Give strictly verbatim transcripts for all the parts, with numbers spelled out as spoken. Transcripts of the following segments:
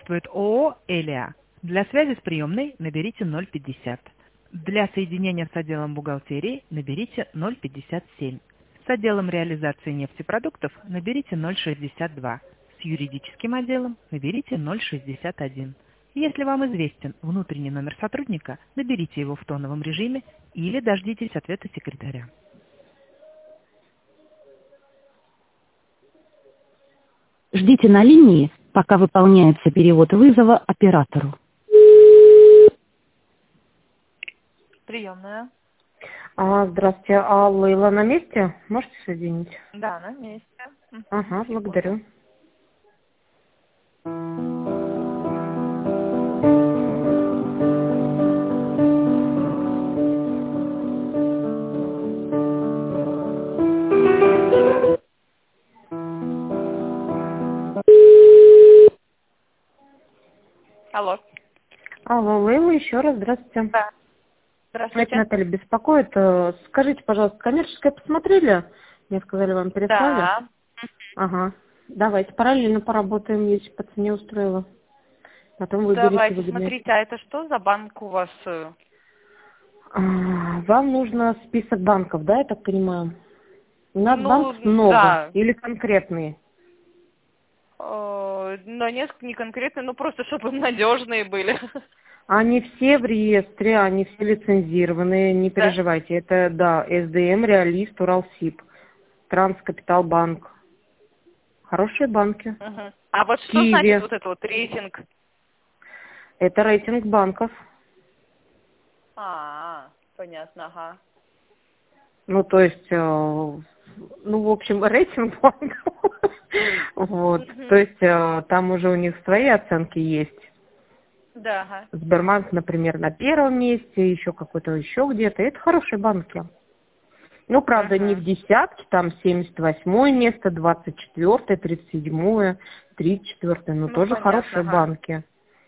Приветствует ООО «Элиа». Для связи с приемной наберите ноль пятьдесят. Для соединения с отделом бухгалтерии наберите ноль пятьдесят семь. С отделом реализации нефтепродуктов наберите ноль шестьдесят два. С юридическим отделом наберите ноль шестьдесят один. Если вам известен внутренний номер сотрудника, наберите его в тоновом режиме или дождитесь ответа секретаря. Ждите на линии, пока выполняется перевод вызова оператору. Приемная. А, здравствуйте, а Лейла на месте? Можете соединить? Да, на месте. Ага, благодарю. Алло. Алло, Лейла, еще раз здравствуйте. Да. Здравствуйте. Это Наталья беспокоит. Э, Скажите, пожалуйста, коммерческое посмотрели? Мне сказали, вам переслали. Да. Ага. Давайте параллельно поработаем, если по цене устроило. Потом выберите Давайте, выгоднее. смотрите, а это что за банк у вас? э? А, Вам нужно список банков, да, я так понимаю? У нас Ну, банков много да. или конкретные? Э, Да нет, не конкретно, ну просто чтобы надежные были. Они все в реестре, они все лицензированные, не Да? переживайте. Это, да, эс дэ эм, Реалист, Уралсиб, Транскапиталбанк. Хорошие банки. Мгм. А вот что Киви. значит вот это вот рейтинг? Это рейтинг банков. А, понятно, ага. Ну, то есть, э, ну, в общем, рейтинг банков. Вот. Мгм. То есть, э, там уже у них свои оценки есть. Да, ага. Сбербанк, например, на первом месте, еще какой-то еще где-то. Это хорошие банки. Ну, правда, не Ага. в десятке, там семьдесят восьмое место, двадцать четвёртое, тридцать седьмое, тридцать четвёртое, но Ну, тоже понятно, хорошие ага. банки.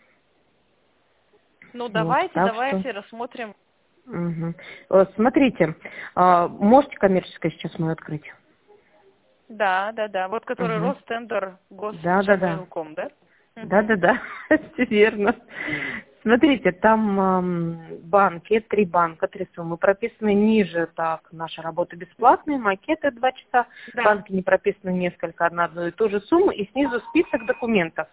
Ну, Вот, давайте, так что... давайте рассмотрим. Мгм. Э, Смотрите, а, можете коммерческое сейчас мое открыть? Да, да, да. Вот который Мгм. Ростендер Да, да, да. Госжавелком, да? Да, Мгм. да, да, все верно. Смотрите, там ам, банки, три банка, три суммы прописаны ниже, так, наша работа бесплатная, макеты два часа, Да. банки не прописаны несколько, одна одну и ту же сумму, и снизу список документов.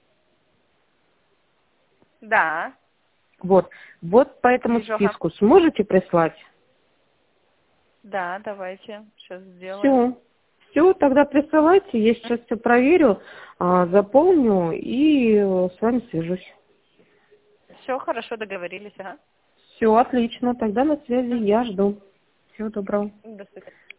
Да. Вот, вот по этому Вижу, ага. списку сможете прислать? Да, давайте. Сейчас сделаем. Все, все, тогда присылайте, я сейчас все проверю, а, заполню и э, с вами свяжусь. Все, хорошо, договорились, ага. Все, отлично, тогда на связи, я жду. Всего доброго. До свидания.